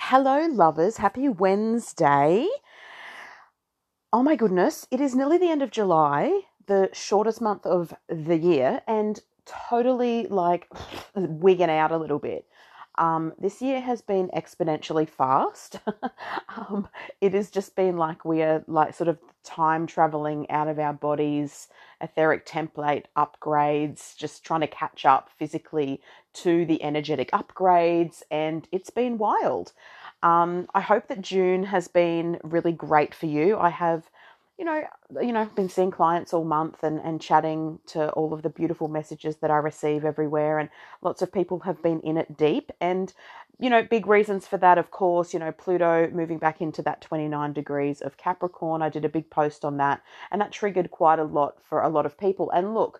Hello, lovers. Happy Wednesday. Oh my goodness, it is nearly the end of July, the shortest month of the year, and totally like wigging out a little bit. This year has been exponentially fast. It has just been like we are like sort of time traveling out of our bodies, etheric template upgrades, just trying to catch up physically to the energetic upgrades, and it's been wild. I hope that June has been really great for you. I have, you know, been seeing clients all month and chatting to all of the beautiful messages that I receive everywhere, and lots of people have been in it deep. And big reasons for that, of course, Pluto moving back into that 29 degrees of Capricorn. I did a big post on that, and that triggered quite a lot for a lot of people. And look,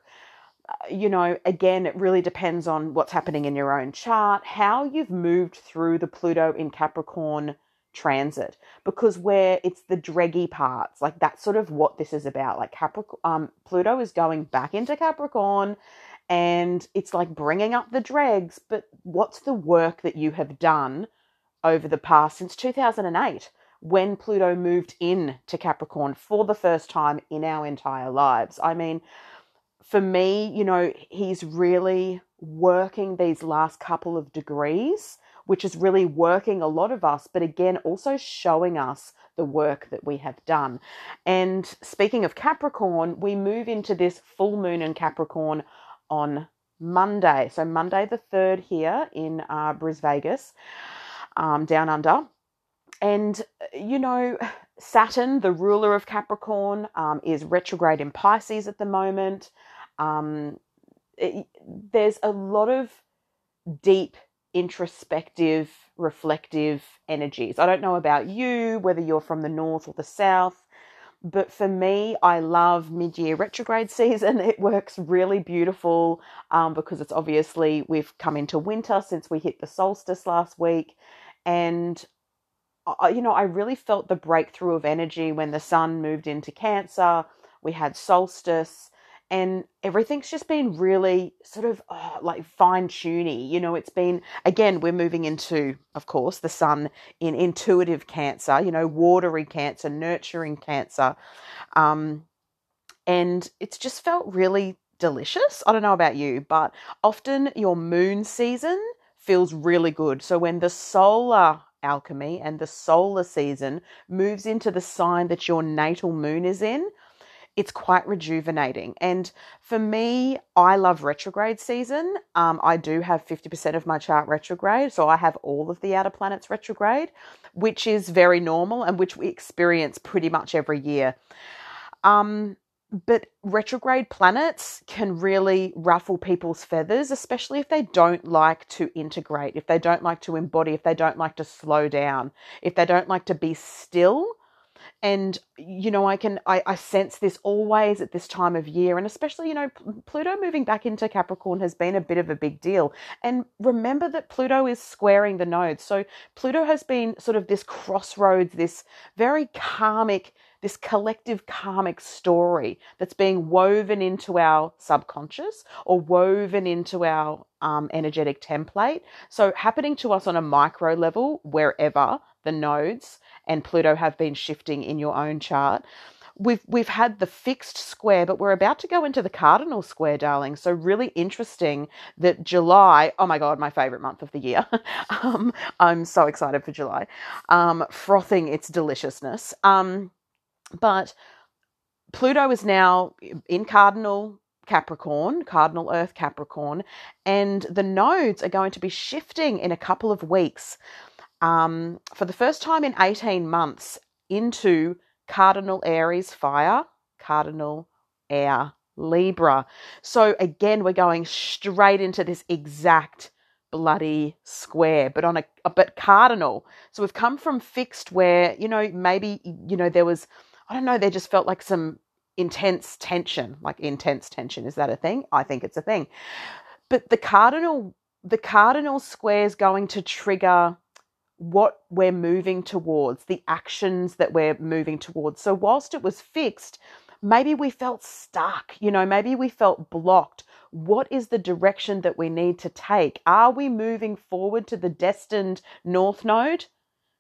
again, it really depends on what's happening in your own chart, how you've moved through the Pluto in Capricorn transit, because where it's the dreggy parts, like that's sort of what this is about. Like Pluto is going back into Capricorn, and it's like bringing up the dregs. But what's the work that you have done over the past since 2008? When Pluto moved in to Capricorn for the first time in our entire lives. I mean, for me, he's really working these last couple of degrees, which is really working a lot of us, but again, also showing us the work that we have done. And speaking of Capricorn, we move into this full moon in Capricorn on Monday. So Monday the 3rd here in Bris Vegas, down under. And, Saturn, the ruler of Capricorn, is retrograde in Pisces at the moment. Um, there's a lot of deep, introspective, reflective energies. I don't know about you, whether you're from the north or the south, but for me, I love mid-year retrograde season. It works really beautiful because it's obviously we've come into winter since we hit the solstice last week. And I really felt the breakthrough of energy when the sun moved into Cancer. We had solstice, and everything's just been really sort of like fine-tuny. It's been, again, we're moving into, of course, the sun in intuitive Cancer, watery Cancer, nurturing Cancer. And it's just felt really delicious. I don't know about you, but often your moon season feels really good. So when the solar alchemy and the solar season moves into the sign that your natal moon is in, it's quite rejuvenating. And for me, I love retrograde season. I do have 50% of my chart retrograde. So I have all of the outer planets retrograde, which is very normal and which we experience pretty much every year. But retrograde planets can really ruffle people's feathers, especially if they don't like to integrate, if they don't like to embody, if they don't like to slow down, if they don't like to be still. And, I sense this always at this time of year. And especially, Pluto moving back into Capricorn has been a bit of a big deal. And remember that Pluto is squaring the nodes. So Pluto has been sort of this crossroads, this very karmic, this collective karmic story that's being woven into our subconscious or woven into our energetic template. So happening to us on a micro level, wherever the nodes and Pluto have been shifting in your own chart. We've had the fixed square, but we're about to go into the cardinal square, darling. So really interesting that July, oh my God, my favorite month of the year. I'm so excited for July. Frothing its deliciousness. But Pluto is now in cardinal Capricorn, cardinal Earth Capricorn, and the nodes are going to be shifting in a couple of weeks. For the first time in 18 months into cardinal Aries fire, cardinal air Libra. So again, we're going straight into this exact bloody square, but cardinal. So we've come from fixed where, maybe, there was, I don't know, there just felt like some intense tension. Like intense tension. Is that a thing? I think it's a thing. But the cardinal square is going to trigger what we're moving towards, the actions that we're moving towards. So whilst it was fixed, maybe we felt stuck, maybe we felt blocked. What is the direction that we need to take? Are we moving forward to the destined north node?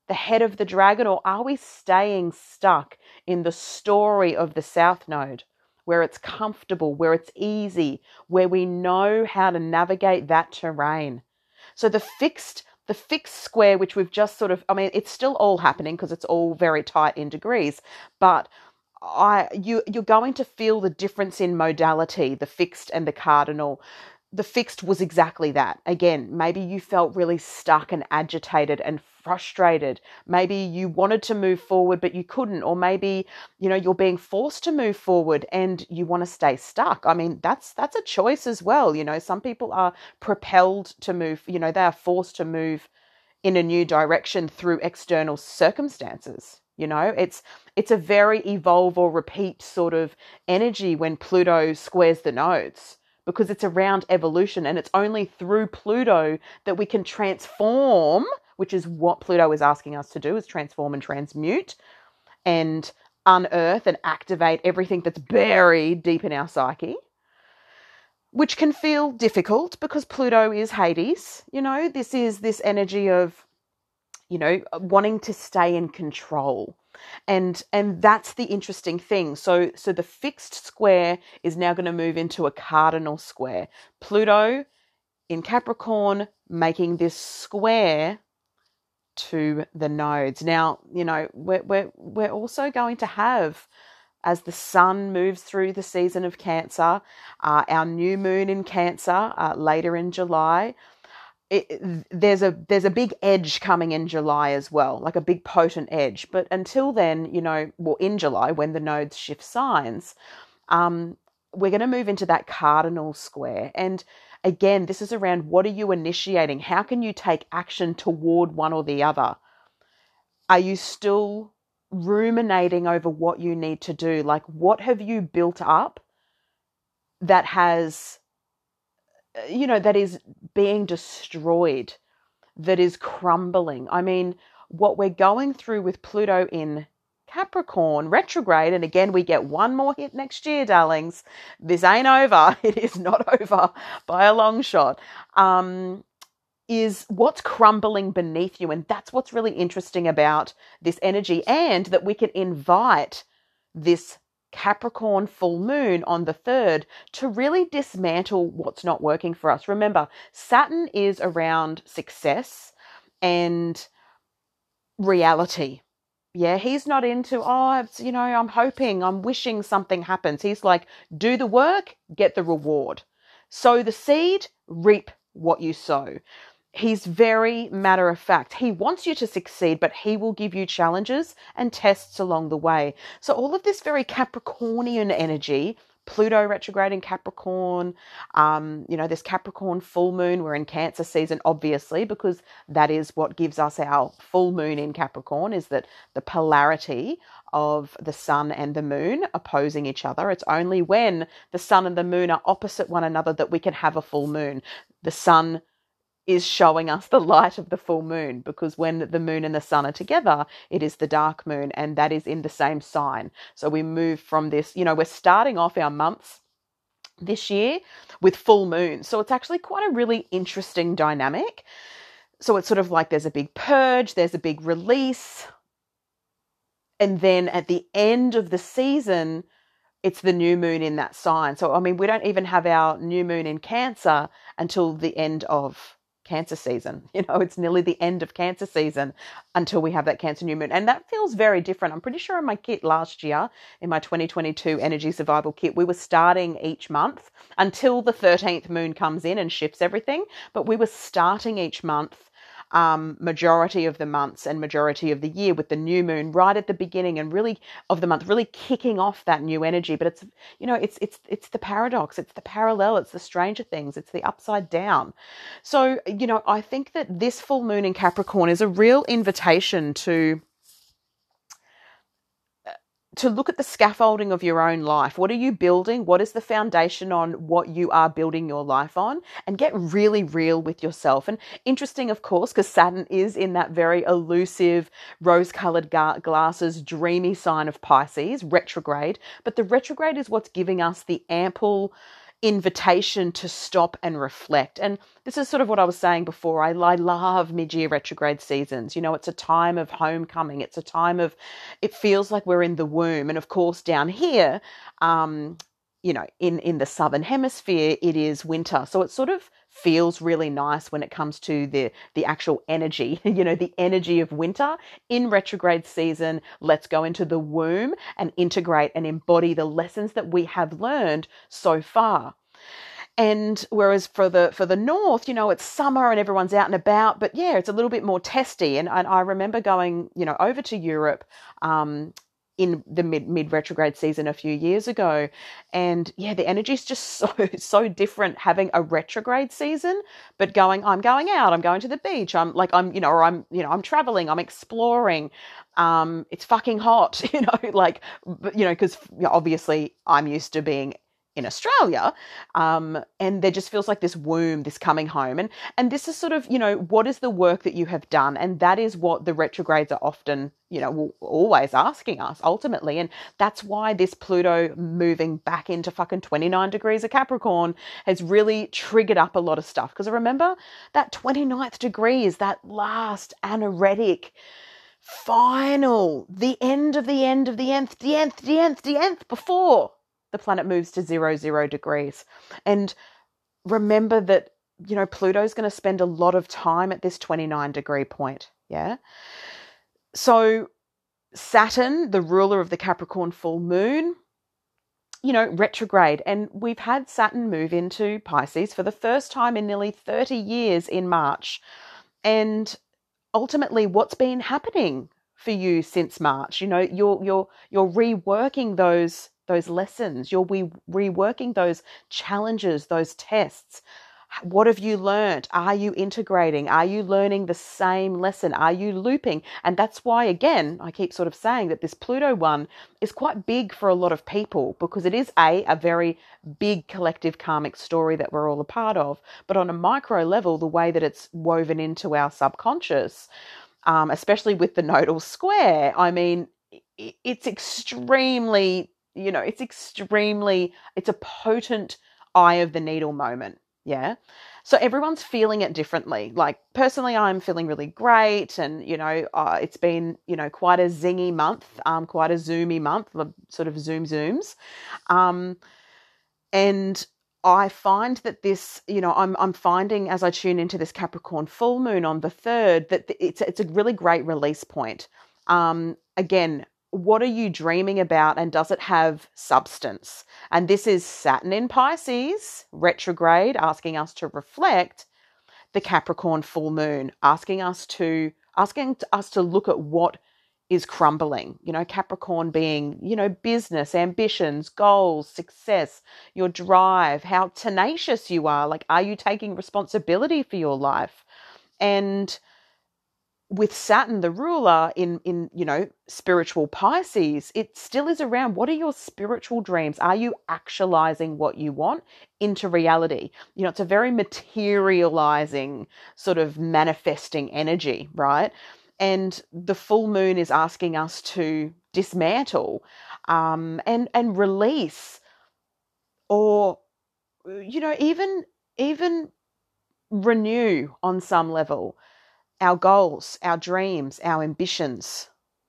the head of the dragon, or are we staying stuck in the story of the South Node, where it's comfortable, where it's easy, where we know how to navigate that terrain? So the fixed square, which we've just sort of, I mean, it's still all happening because it's all very tight in degrees, but you're going to feel the difference in modality, the fixed and the cardinal. The fixed was exactly that. Again, maybe you felt really stuck and agitated and frustrated. Maybe you wanted to move forward, but you couldn't. Or maybe, you're being forced to move forward and you want to stay stuck. I mean, that's a choice as well. Some people are propelled to move, they are forced to move in a new direction through external circumstances. It's a very evolve or repeat sort of energy when Pluto squares the nodes, because it's around evolution, and it's only through Pluto that we can transform, which is what Pluto is asking us to do, is transform and transmute and unearth and activate everything that's buried deep in our psyche, which can feel difficult because Pluto is Hades. This is this energy of, wanting to stay in control. And that's the interesting thing. So the fixed square is now going to move into a cardinal square. Pluto in Capricorn making this square to the nodes. Now, we're also going to have, as the sun moves through the season of Cancer, our new moon in Cancer later in July. There's a big edge coming in July as well, like a big potent edge. But until then, in July, when the nodes shift signs, we're going to move into that cardinal square. And again, this is around, what are you initiating? How can you take action toward one or the other? Are you still ruminating over what you need to do? Like, what have you built up that has, that is being destroyed, that is crumbling? I mean, what we're going through with Pluto in Capricorn retrograde, and again, we get one more hit next year, darlings. This ain't over. It is not over by a long shot. Is what's crumbling beneath you. And that's what's really interesting about this energy, and that we can invite this Capricorn full moon on the 3rd to really dismantle what's not working for us. Remember, Saturn is around success and reality. Yeah, he's not into, I'm hoping, I'm wishing something happens. He's like, do the work, get the reward. Sow the seed, reap what you sow. He's very matter of fact. He wants you to succeed, but he will give you challenges and tests along the way. So all of this very Capricornian energy, Pluto retrograde in Capricorn, this Capricorn full moon, we're in Cancer season, obviously, because that is what gives us our full moon in Capricorn, is that the polarity of the sun and the moon opposing each other. It's only when the sun and the moon are opposite one another that we can have a full moon. The sun is showing us the light of the full moon, because when the moon and the sun are together, it is the dark moon, and that is in the same sign. So we move from this, we're starting off our months this year with full moon. So it's actually quite a really interesting dynamic. So it's sort of like there's a big purge, there's a big release. And then at the end of the season, it's the new moon in that sign. So, I mean, we don't even have our new moon in Cancer until the end of Cancer season. It's nearly the end of Cancer season until we have that Cancer new moon. And that feels very different. I'm pretty sure in my kit last year, in my 2022 Energy Survival Kit, we were starting each month until the 13th moon comes in and shifts everything. But we were starting each month, majority of the months and majority of the year, with the new moon right at the beginning and really of the month, really kicking off that new energy. But it's, it's the paradox, it's the parallel, it's the Stranger Things, it's the upside down. So, I think that this full moon in Capricorn is a real invitation to look at the scaffolding of your own life. What are you building? What is the foundation on what you are building your life on? And get really real with yourself. And interesting, of course, because Saturn is in that very elusive, rose-colored glasses, dreamy sign of Pisces, retrograde. But the retrograde is what's giving us the ample invitation to stop and reflect. And this is sort of what I was saying before. I love mid-year retrograde seasons. It's a time of homecoming. It's a time of, it feels like we're in the womb. And of course, down here, in the southern hemisphere, it is winter. So it sort of feels really nice when it comes to the actual energy, the energy of winter. In retrograde season, let's go into the womb and integrate and embody the lessons that we have learned so far. And whereas for the north, it's summer and everyone's out and about, but yeah, it's a little bit more testy. And I remember going, over to Europe, in the mid retrograde season a few years ago, and yeah, the energy is just so different having a retrograde season, but I'm going out, I'm going to the beach, I'm traveling, I'm exploring, it's fucking hot, because obviously I'm used to being in Australia, and there just feels like this womb, this coming home, and this is sort of, what is the work that you have done, and that is what the retrogrades are often, always asking us ultimately, and that's why this Pluto moving back into fucking 29 degrees of Capricorn has really triggered up a lot of stuff, because remember that 29th degree is that last anaretic final, the end of the end of the nth before the planet moves to 0 degrees. And remember that, Pluto's going to spend a lot of time at this 29 degree point. Yeah. So Saturn, the ruler of the Capricorn full moon, retrograde. And we've had Saturn move into Pisces for the first time in nearly 30 years in March. And ultimately, what's been happening for you since March? You're reworking those lessons. You're reworking those challenges, those tests. What have you learned? Are you integrating? Are you learning the same lesson? Are you looping? And that's why, again, I keep sort of saying that this Pluto one is quite big for a lot of people, because it is a very big collective karmic story that we're all a part of. But on a micro level, the way that it's woven into our subconscious, especially with the nodal square, I mean, it's extremely, it's a potent eye of the needle moment. Yeah. So everyone's feeling it differently. Like personally, I'm feeling really great. And, it's been, quite a zingy month, quite a zoomy month, sort of zooms. And I find that this, I'm finding as I tune into this Capricorn full moon on the 3rd, that it's a really great release point. Again, what are you dreaming about, and does it have substance? And this is Saturn in Pisces, retrograde, asking us to reflect, the Capricorn full moon, asking us to look at what is crumbling. Capricorn being, business, ambitions, goals, success, your drive, how tenacious you are. Like, are you taking responsibility for your life? And with Saturn, the ruler in spiritual Pisces, it still is around. What are your spiritual dreams? Are you actualizing what you want into reality? It's a very materializing sort of manifesting energy, right? And the full moon is asking us to dismantle, and release, or, even renew on some level our goals, our dreams, our ambitions.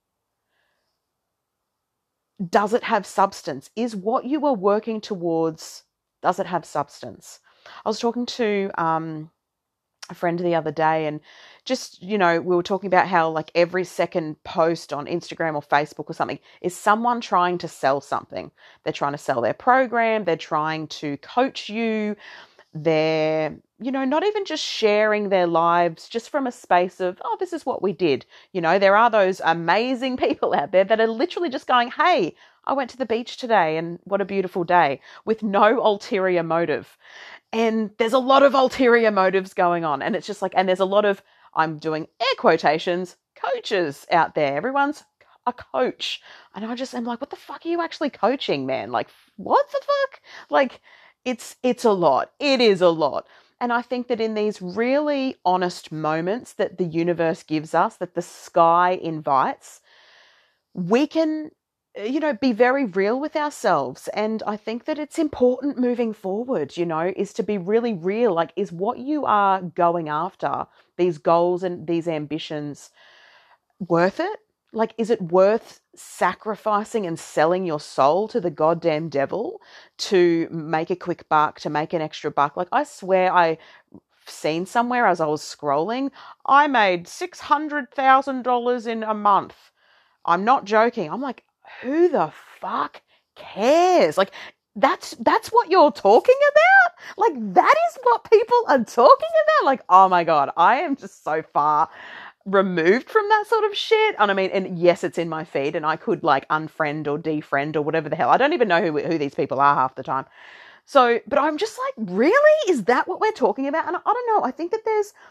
Does it have substance? Is what you are working towards, does it have substance? I was talking to a friend the other day, and just, we were talking about how like every second post on Instagram or Facebook or something is someone trying to sell something. They're trying to sell their program. They're trying to coach you. They're, not even just sharing their lives just from a space of, oh, this is what we did. There are those amazing people out there that are literally just going, hey, I went to the beach today and what a beautiful day, with no ulterior motive. And there's a lot of ulterior motives going on. And it's just like, and there's a lot of, I'm doing air quotations, coaches out there. Everyone's a coach. And I just am like, what the fuck are you actually coaching, man? Like, what the fuck? Like, it's a lot. It is a lot. And I think that in these really honest moments that the universe gives us, that the sky invites, we can be very real with ourselves. And I think that it's important moving forward, is to be really real. Like, is what you are going after, these goals and these ambitions, worth it? Like, is it worth sacrificing and selling your soul to the goddamn devil to make a quick buck, to make an extra buck? Like, I swear I've seen somewhere as I was scrolling, I made $600,000 in a month. I'm not joking. I'm like, who the fuck cares? Like, that's what you're talking about? Like, that is what people are talking about? Like, oh my God, I am just so far removed from that sort of shit. And I mean, and yes, it's in my feed and I could like unfriend or defriend or whatever the hell. I don't even know who these people are half the time. So, but I'm just like, really? Is that what we're talking about? And I don't know. I think that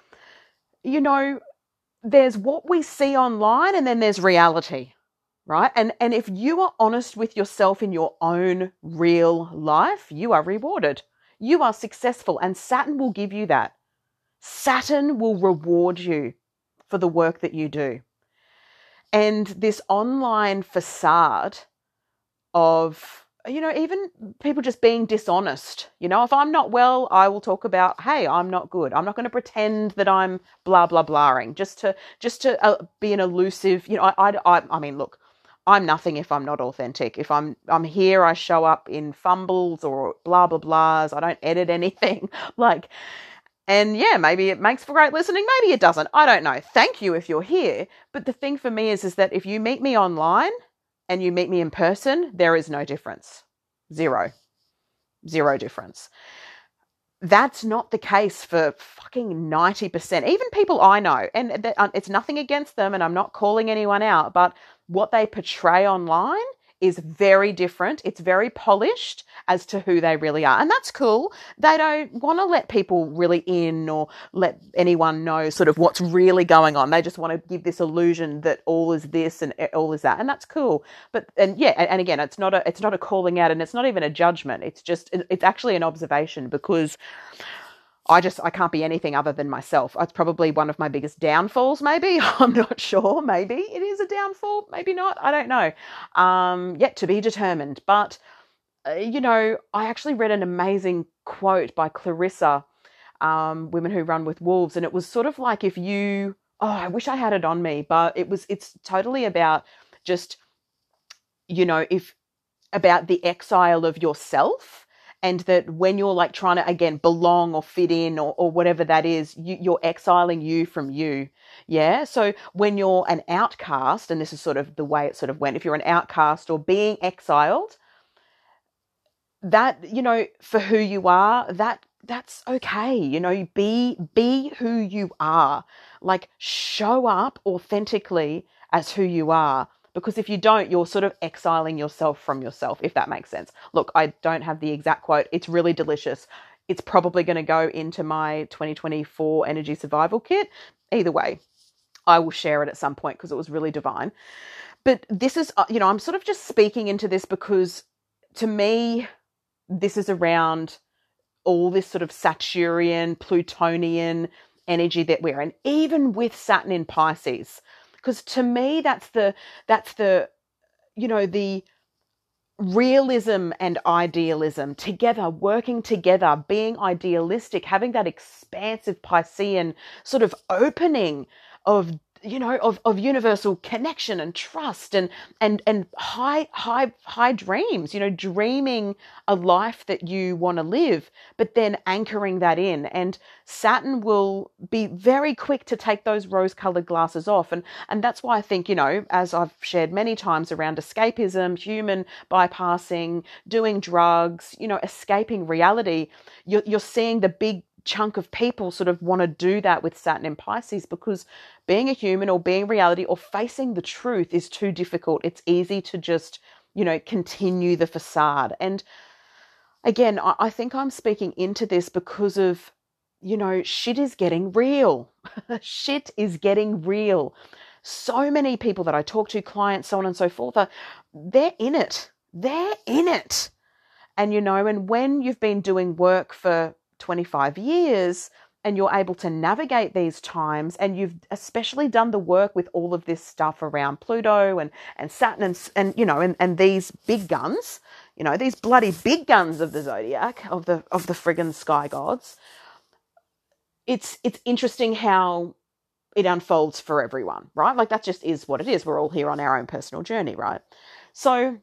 there's what we see online and then there's reality, right? And if you are honest with yourself in your own real life, you are rewarded. You are successful and Saturn will give you that. Saturn will reward you for the work that you do. And this online facade of, even people just being dishonest. If I'm not well, I will talk about, hey, I'm not good. I'm not going to pretend that I'm blah, blah, blahing just to be an elusive, I mean, look, I'm nothing if I'm not authentic. If I'm here, I show up in fumbles or blah, blah, blahs. I don't edit anything. And yeah, maybe it makes for great listening. Maybe it doesn't. I don't know. Thank you if you're here. But the thing for me is that if you meet me online and you meet me in person, there is no difference. Zero difference. That's not the case for fucking 90%. Even people I know, and it's nothing against them and I'm not calling anyone out, but what they portray online is very different. It's very polished as to who they really are. And that's cool. They don't want to let people really in or let anyone know sort of what's really going on. They just want to give this illusion that all is this and all is that. And that's cool. And again, it's not a calling out and it's not even a judgment. It's actually an observation because I can't be anything other than myself. It's probably one of my biggest downfalls, maybe. I'm not sure. Maybe it is a downfall. Maybe not. I don't know. Yet to be determined. But, I actually read an amazing quote by Clarissa, Women Who Run with Wolves. And it was sort of like I wish I had it on me, but it's totally about just, about the exile of yourself. And that when you're like trying to, again, belong or fit in or whatever that is, you're exiling you from you. Yeah. So when you're an outcast, and this is sort of the way it sort of went, if you're an outcast or being exiled, that, for who you are, that's okay. Be who you are. Like, show up authentically as who you are. Because if you don't, you're sort of exiling yourself from yourself, if that makes sense. Look, I don't have the exact quote. It's really delicious. It's probably going to go into my 2024 energy survival kit. Either way, I will share it at some point because it was really divine. But this is, I'm sort of just speaking into this because to me, this is around all this sort of Saturnian, Plutonian energy that we're in, even with Saturn in Pisces. Because to me, that's the the realism and idealism together, working together, being idealistic, having that expansive Piscean sort of opening of universal connection and trust and high dreams, dreaming a life that you want to live, but then anchoring that in. And Saturn will be very quick to take those rose-colored glasses off. And that's why I think, as I've shared many times around escapism, human bypassing, doing drugs, escaping reality, you're seeing the big chunk of people sort of want to do that with Saturn in Pisces because being a human or being reality or facing the truth is too difficult. It's easy to just, continue the facade. And again, I think I'm speaking into this because of, shit is getting real. Shit is getting real. So many people that I talk to, clients, so on and so forth, they're in it. They're in it. And, and when you've been doing work for 25 years, and you're able to navigate these times, and you've especially done the work with all of this stuff around Pluto and Saturn and these big guns, these bloody big guns of the zodiac, of the friggin' sky gods. It's interesting how it unfolds for everyone, right? Like, that just is what it is. We're all here on our own personal journey, right? So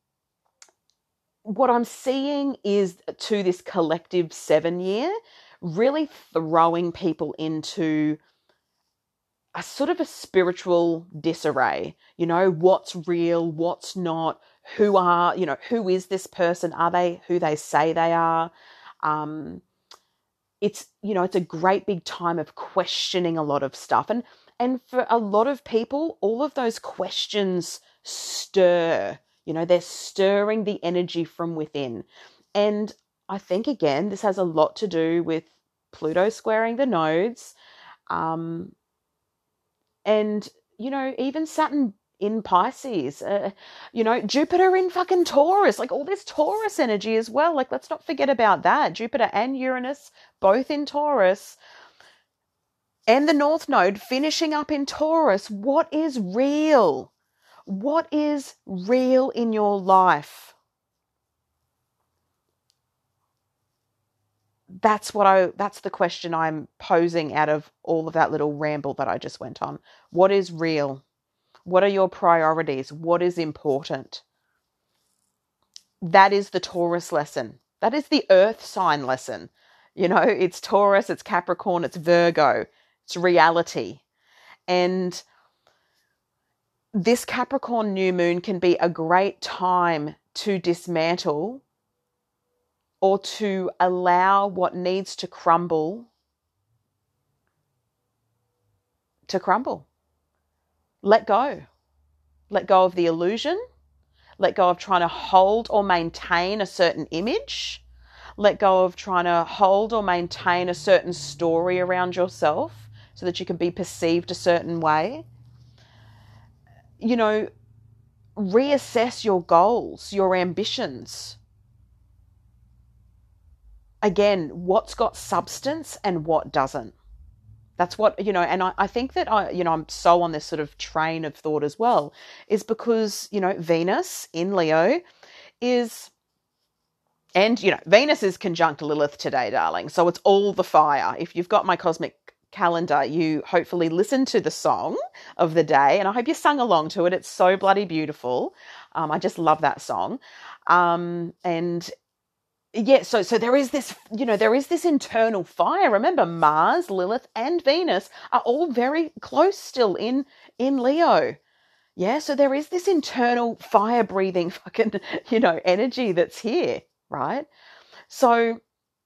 what I'm seeing is, to this collective 7 year, really throwing people into a sort of a spiritual disarray. What's real, what's not, who is this person? Are they who they say they are? It's a great big time of questioning a lot of stuff. And for a lot of people, all of those questions stir, they're stirring the energy from within. And I think, again, this has a lot to do with Pluto squaring the nodes. And, even Saturn in Pisces, Jupiter in fucking Taurus, like all this Taurus energy as well. Like, let's not forget about that. Jupiter and Uranus, both in Taurus, and the North Node finishing up in Taurus. What is real? What is real in your life? That's the question I'm posing out of all of that little ramble that I just went on. What is real? What are your priorities? What is important? That is the Taurus lesson. That is the earth sign lesson. It's Taurus, it's Capricorn, it's Virgo. It's reality. And this Capricorn new moon can be a great time to dismantle, or to allow what needs to crumble to crumble. Let go. Let go of the illusion. Let go of trying to hold or maintain a certain image. Let go of trying to hold or maintain a certain story around yourself so that you can be perceived a certain way. Reassess your goals, your ambitions. Again, what's got substance and what doesn't. That's what, and I think that I'm so on this sort of train of thought as well, is because, Venus in Leo is, and, Venus is conjunct Lilith today, darling. So it's all the fire. If you've got my cosmic calendar, you hopefully listened to the song of the day, and I hope you sung along to it. It's so bloody beautiful. I just love that song. And yeah, so there is this, there is this internal fire. Remember, Mars, Lilith, and Venus are all very close still in Leo. Yeah, so there is this internal fire-breathing fucking, energy that's here, right? So,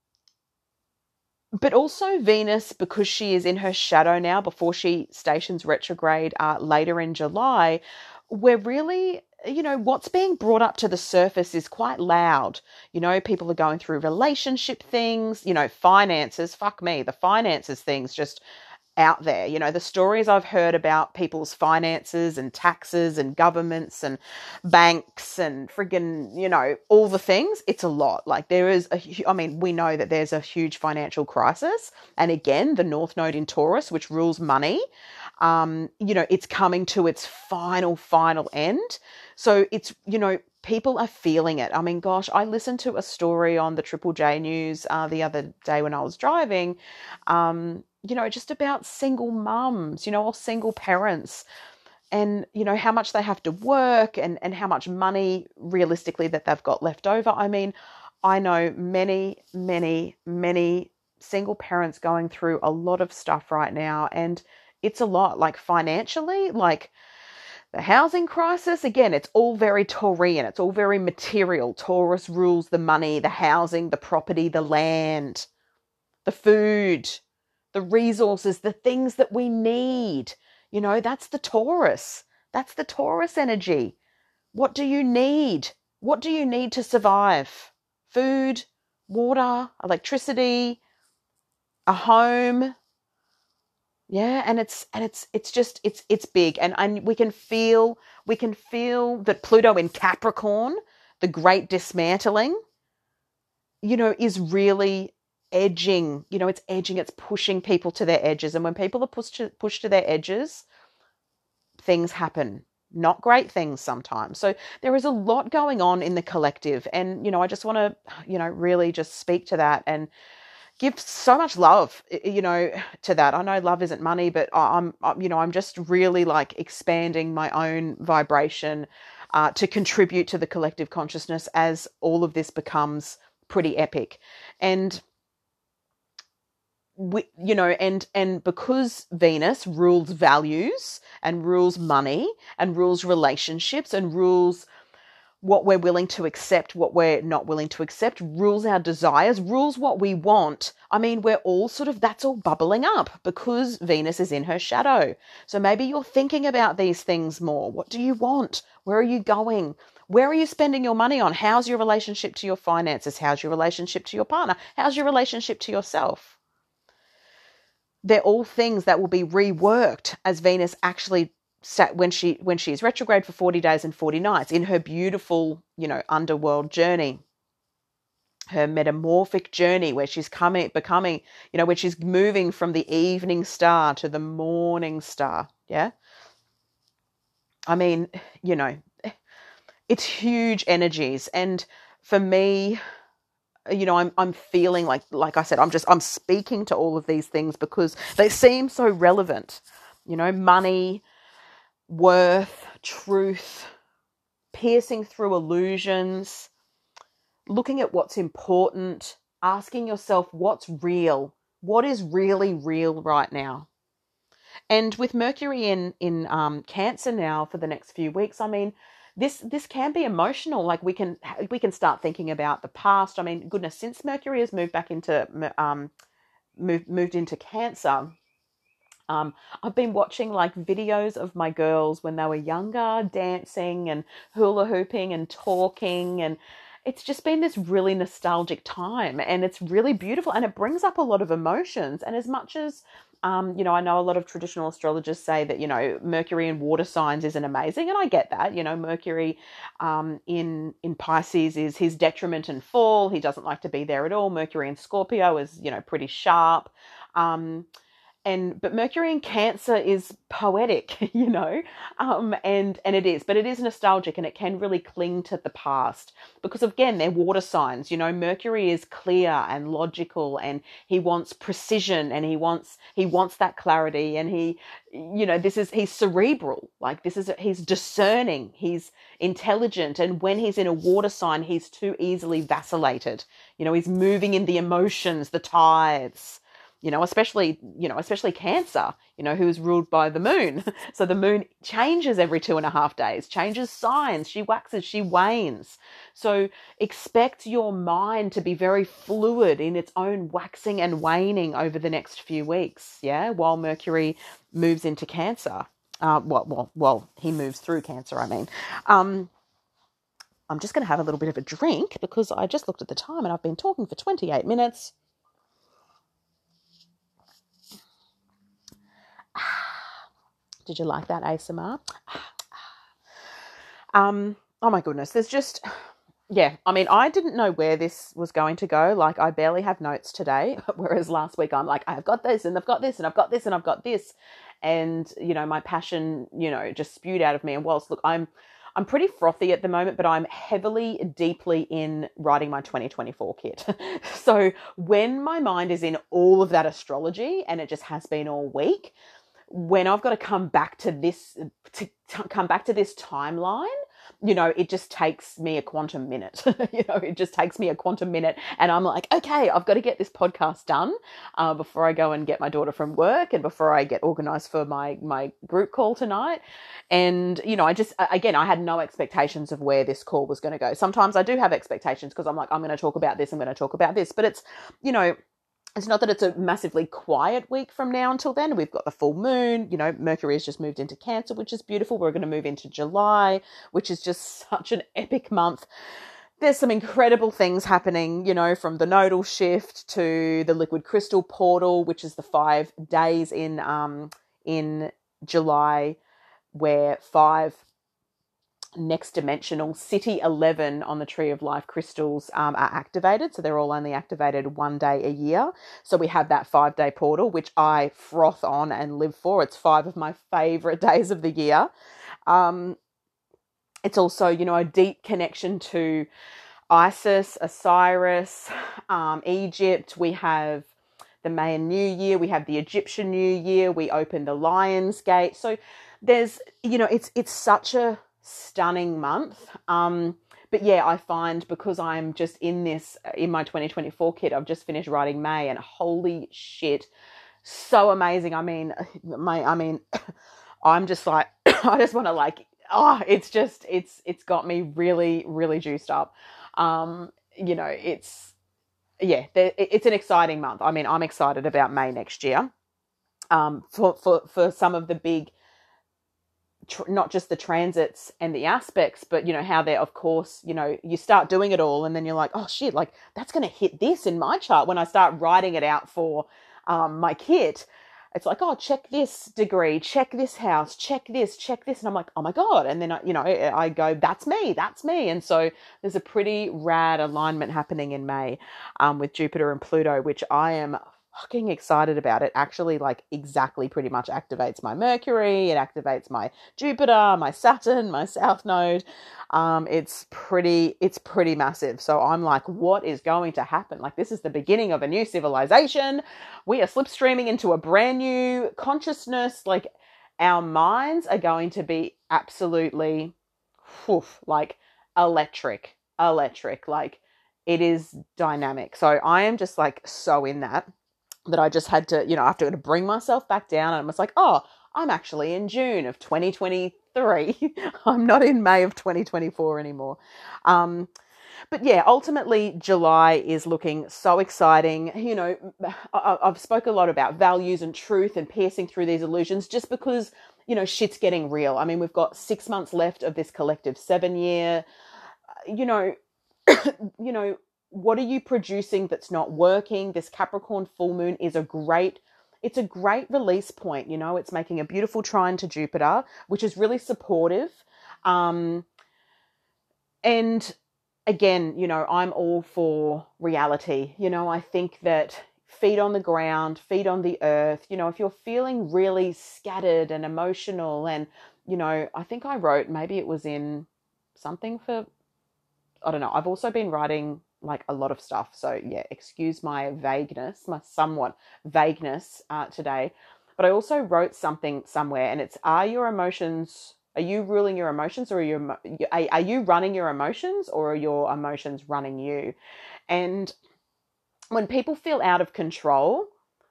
but also Venus, because she is in her shadow now, before she stations retrograde later in July, we're really, what's being brought up to the surface is quite loud. People are going through relationship things, finances, fuck me, the finances things just out there. The stories I've heard about people's finances and taxes and governments and banks and friggin', all the things, it's a lot. Like, there is we know that there's a huge financial crisis. And again, the North Node in Taurus, which rules money, it's coming to its final end. So it's, people are feeling it. I mean, gosh, I listened to a story on the Triple J News the other day when I was driving, just about single mums, or single parents, and, how much they have to work and how much money realistically that they've got left over. I mean, I know many, many, many single parents going through a lot of stuff right now, and it's a lot, like financially, like the housing crisis. Again, it's all very Taurian. It's all very material. Taurus rules the money, the housing, the property, the land, the food, the resources, the things that we need. That's the Taurus. That's the Taurus energy. What do you need? What do you need to survive? Food, water, electricity, a home. Yeah, and it's big, and we can feel that Pluto in Capricorn, the great dismantling, is really edging, it's edging, it's pushing people to their edges. And when people are pushed to their edges, things happen. Not great things sometimes. So there is a lot going on in the collective. And, I just want to, really just speak to that and give so much love, to that. I know love isn't money, but I'm just really like expanding my own vibration to contribute to the collective consciousness as all of this becomes pretty epic. And and because Venus rules values and rules money and rules relationships and rules what we're willing to accept, what we're not willing to accept, rules our desires, rules what we want. I mean, we're all that's all bubbling up because Venus is in her shadow. So maybe you're thinking about these things more. What do you want? Where are you going? Where are you spending your money on? How's your relationship to your finances? How's your relationship to your partner? How's your relationship to yourself? They're all things that will be reworked as Venus actually when she's retrograde for 40 days and 40 nights in her beautiful, underworld journey, her metamorphic journey where she's becoming, when she's moving from the evening star to the morning star. Yeah. I mean, it's huge energies. And for me, I'm feeling like I said, I'm speaking to all of these things because they seem so relevant, money, worth, truth, piercing through illusions, looking at what's important, asking yourself what's real, what is really real right now. And with Mercury in Cancer now for the next few weeks, I mean, this can be emotional. Like we can start thinking about the past. I mean, goodness, since Mercury has moved back into moved into Cancer, I've been watching like videos of my girls when they were younger, dancing and hula hooping and talking, and it's just been this really nostalgic time, and it's really beautiful, and it brings up a lot of emotions. And as much as I know a lot of traditional astrologers say that Mercury in water signs isn't amazing, and I get that. Mercury in Pisces is his detriment and fall. He doesn't like to be there at all. Mercury in Scorpio is pretty sharp. But Mercury in Cancer is poetic, and it is, but it is nostalgic, and it can really cling to the past because again, they're water signs. Mercury is clear and logical, and he wants precision, and he wants that clarity, and he's cerebral. He's discerning, he's intelligent, and when he's in a water sign, he's too easily vacillated. He's moving in the emotions, the tides. Especially Cancer, who's ruled by the moon. So the moon changes every 2.5 days, changes signs. She waxes, she wanes. So expect your mind to be very fluid in its own waxing and waning over the next few weeks. Yeah. While Mercury moves into Cancer. He moves through Cancer, I mean. I'm just going to have a little bit of a drink because I just looked at the time and I've been talking for 28 minutes. Did you like that ASMR? Oh my goodness, there's just, yeah, I mean, I didn't know where this was going to go. Like, I barely have notes today, whereas last week I'm like, I've got this, and I've got this, and I've got this, and I've got this. And, my passion, just spewed out of me. And whilst, look, I'm pretty frothy at the moment, but I'm deeply in writing my 2024 kit. So when my mind is in all of that astrology, and it just has been all week, when I've got to come back to this timeline, it just takes me a quantum minute. It just takes me a quantum minute, and I'm like, okay, I've got to get this podcast done before I go and get my daughter from work, and before I get organized for my group call tonight. And I had no expectations of where this call was going to go. Sometimes I do have expectations because I'm like, I'm going to talk about this, I'm going to talk about this, but it's it's not that it's a massively quiet week from now until then. We've got the full moon. Mercury has just moved into Cancer, which is beautiful. We're going to move into July, which is just such an epic month. There's some incredible things happening, from the nodal shift to the liquid crystal portal, which is the 5 days in July, where 5 next dimensional City 11 on the Tree of Life crystals are activated. So they're all only activated 1 day a year. So we have that 5-day portal, which I froth on and live for. It's 5 of my favorite days of the year. It's also, a deep connection to Isis, Osiris, Egypt. We have the Mayan New Year. We have the Egyptian New Year. We open the Lion's Gate. So there's, it's such a stunning month. But yeah, I find because I'm just in my 2024 kit, I've just finished writing May, and holy shit, so amazing. I mean, I'm just like, I just want to it's got me really, really juiced up. It's an exciting month. I mean, I'm excited about May next year. For some of the big, not just the transits and the aspects, but how they're, of course, you start doing it all, and then you're like, oh shit, like that's going to hit this in my chart when I start writing it out for my kit. It's like, oh, check this degree, check this house, check this. And I'm like, oh my God. And then, I go, that's me. And so there's a pretty rad alignment happening in May with Jupiter and Pluto, which I am fucking excited about. It actually exactly pretty much activates my Mercury. It activates my Jupiter, my Saturn, my South Node. It's pretty massive. So I'm like, what is going to happen? Like, this is the beginning of a new civilization. We are slipstreaming into a brand new consciousness. Like, our minds are going to be absolutely electric. Like, it is dynamic. So I am just so in that I just had to, I have to bring myself back down. And I was like, oh, I'm actually in June of 2023. I'm not in May of 2024 anymore. But yeah, ultimately July is looking so exciting. I've spoke a lot about values and truth and piercing through these illusions just because, shit's getting real. I mean, we've got 6 months left of this collective 7 year, what are you producing that's not working? This Capricorn full moon is a great release point. It's making a beautiful trine to Jupiter, which is really supportive. And again, I'm all for reality. I think that feet on the ground, feet on the earth, if you're feeling really scattered and emotional, and, I think I wrote, maybe it was in something for, I don't know. I've also been writing a lot of stuff. So yeah, excuse my vagueness, my somewhat vagueness today. But I also wrote something somewhere, and it's, are you ruling your emotions, or are you running your emotions, or are your emotions running you? And when people feel out of control,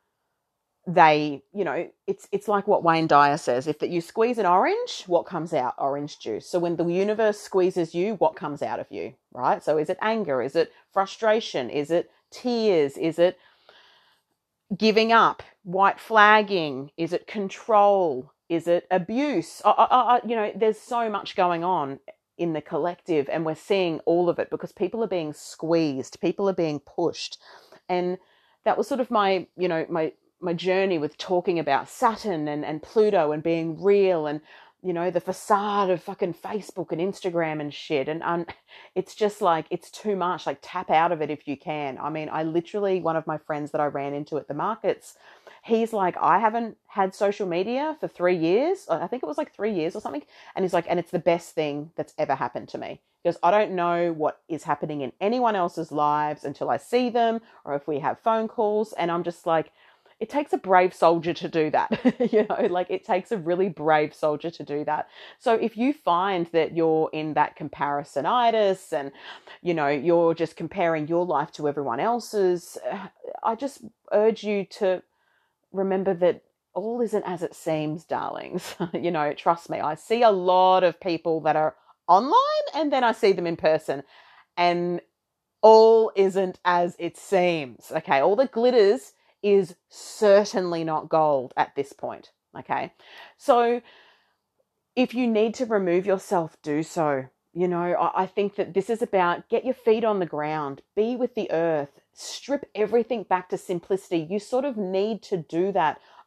they, it's like what Wayne Dyer says, if that you squeeze an orange, what comes out? Orange juice. So when the universe squeezes you, what comes out of you, right? So is it anger? Is it frustration? Is it tears? Is it giving up, white flagging? Is it control? Is it abuse? There's so much going on in the collective, and we're seeing all of it because people are being squeezed, people are being pushed. And that was sort of my journey with talking about Saturn and Pluto and being real, and, the facade of fucking Facebook and Instagram and shit. And it's just it's too much. Tap out of it if you can. I mean, I literally, one of my friends that I ran into at the markets, he's like, I haven't had social media for 3 years. I think it was 3 years or something. And he's like, and it's the best thing that's ever happened to me, because I don't know what is happening in anyone else's lives until I see them, or if we have phone calls. And I'm just like, it takes a brave soldier to do that. It takes a really brave soldier to do that. So if you find that you're in that comparisonitis and, you're just comparing your life to everyone else's, I just urge you to remember that all isn't as it seems, darlings. Trust me, I see a lot of people that are online, and then I see them in person, and all isn't as it seems. Okay, all the glitters is certainly not gold at this point. Okay, so if you need to remove yourself, do so. I think that this is about, get your feet on the ground, be with the earth, strip everything back to simplicity. You sort of need to do that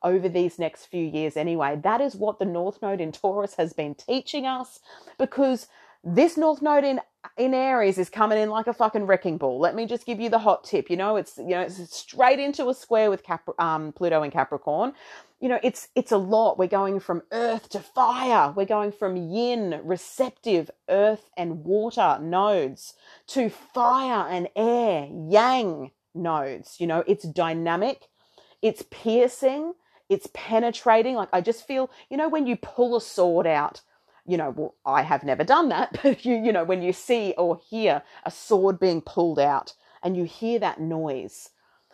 over these next few years anyway. That is what the North Node in Taurus has been teaching us, because this North Node in Aries is coming in like a fucking wrecking ball. Let me just give you the hot tip. It's straight into a square with Pluto in Capricorn. It's a lot. We're going from earth to fire. We're going from yin, receptive, earth and water nodes to fire and air, yang nodes. It's dynamic, it's piercing, it's penetrating. Like, I just feel, when you pull a sword out, well, I have never done that, but when you see or hear a sword being pulled out and you hear that noise,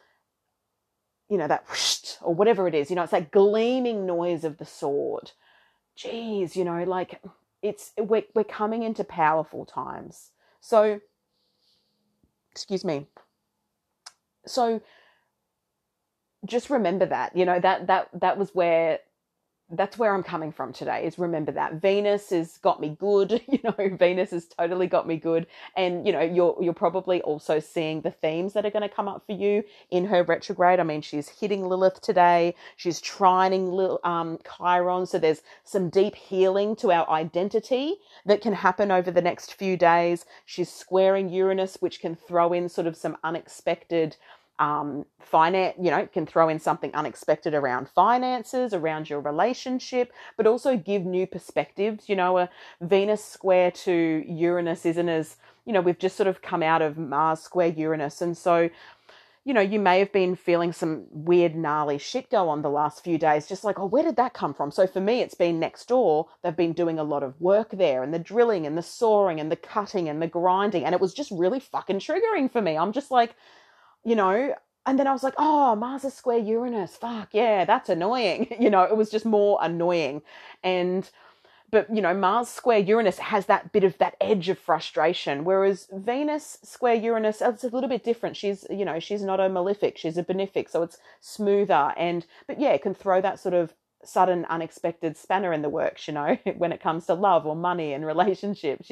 that whoosh, or whatever it is, it's that gleaming noise of the sword. Geez, like we're coming into powerful times. So, excuse me. So just remember that, that was that's where I'm coming from today, is remember that Venus has got me good. Venus has totally got me good. And, you're probably also seeing the themes that are going to come up for you in her retrograde. I mean, she's hitting Lilith today. She's trining Chiron. So there's some deep healing to our identity that can happen over the next few days. She's squaring Uranus, which can throw in sort of some unexpected finance, can throw in something unexpected around finances, around your relationship, but also give new perspectives. A Venus square to Uranus isn't as, we've just sort of come out of Mars square Uranus. And so, you may have been feeling some weird, gnarly shit go on the last few days, just like, oh, where did that come from? So for me, it's been next door. They've been doing a lot of work there, and the drilling and the sawing and the cutting and the grinding. And it was just really fucking triggering for me. I'm just like, and then I was like, oh, Mars is square Uranus. Fuck, yeah, that's annoying. It was just more annoying. But Mars square Uranus has that bit of that edge of frustration, whereas Venus square Uranus, it's a little bit different. She's not a malefic, she's a benefic, so it's smoother. But yeah, it can throw that sort of sudden, unexpected spanner in the works, when it comes to love or money and relationships,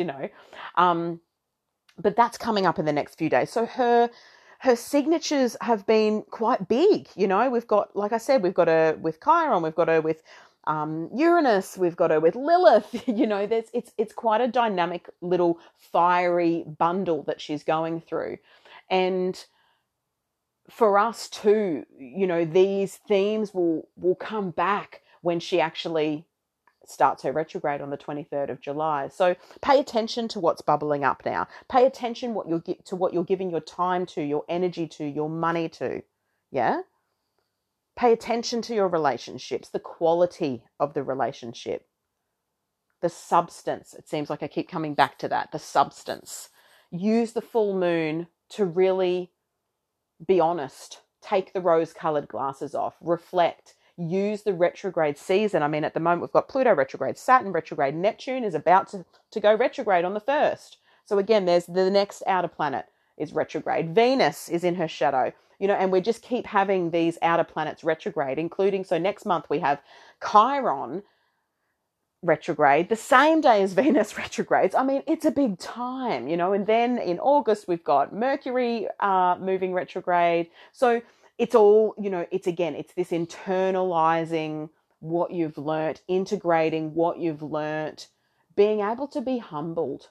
But that's coming up in the next few days. So her signatures have been quite big. We've got, like I said, we've got her with Chiron, we've got her with Uranus, we've got her with Lilith. It's quite a dynamic little fiery bundle that she's going through. And for us too, these themes will come back when she actually starts her retrograde on the 23rd of July. So pay attention to what's bubbling up now. Pay attention to what you're giving your time to, your energy to, your money to. Yeah? Pay attention to your relationships, the quality of the relationship, the substance. It seems like I keep coming back to that, the substance. Use the full moon to really be honest. Take the rose-colored glasses off. Reflect. Use the retrograde season. I mean, at the moment, we've got Pluto retrograde, Saturn retrograde, Neptune is about to go retrograde on the 1st. So again, there's the next outer planet is retrograde. Venus is in her shadow, and we just keep having these outer planets retrograde, including, so next month we have Chiron retrograde, the same day as Venus retrogrades. I mean, it's a big time, and then in August, we've got Mercury moving retrograde. So it's all, it's this internalizing what you've learnt, integrating what you've learnt, being able to be humbled.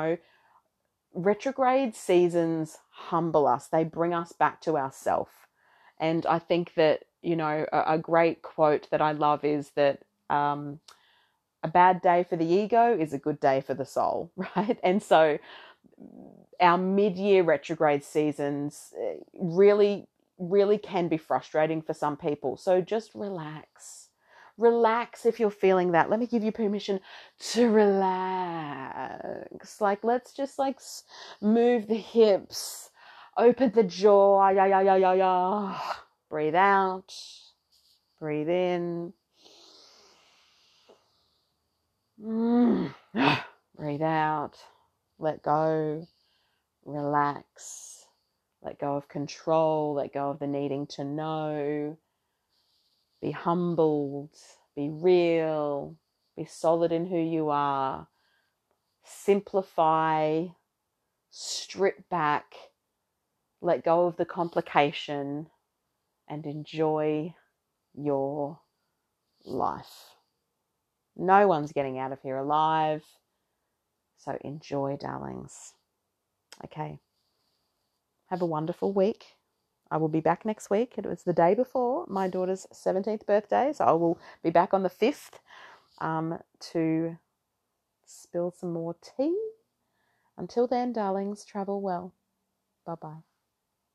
Retrograde seasons humble us. They bring us back to ourself. And I think that, a great quote that I love is that a bad day for the ego is a good day for the soul, right? And so our mid-year retrograde seasons really can be frustrating for some people. So just relax. Relax if you're feeling that. Let me give you permission to relax. Like, let's just move the hips, open the jaw. Yeah, yeah, yeah, yeah, yeah. Breathe out. Breathe in. Breathe out. Let go. Relax. Let go of control, let go of the needing to know. Be humbled, be real, be solid in who you are. Simplify, strip back, let go of the complication, and enjoy your life. No one's getting out of here alive. So enjoy, darlings. Okay. Have a wonderful week. I will be back next week. It was the day before my daughter's 17th birthday, so I will be back on the 5th to spill some more tea. Until then, darlings, travel well. Bye-bye.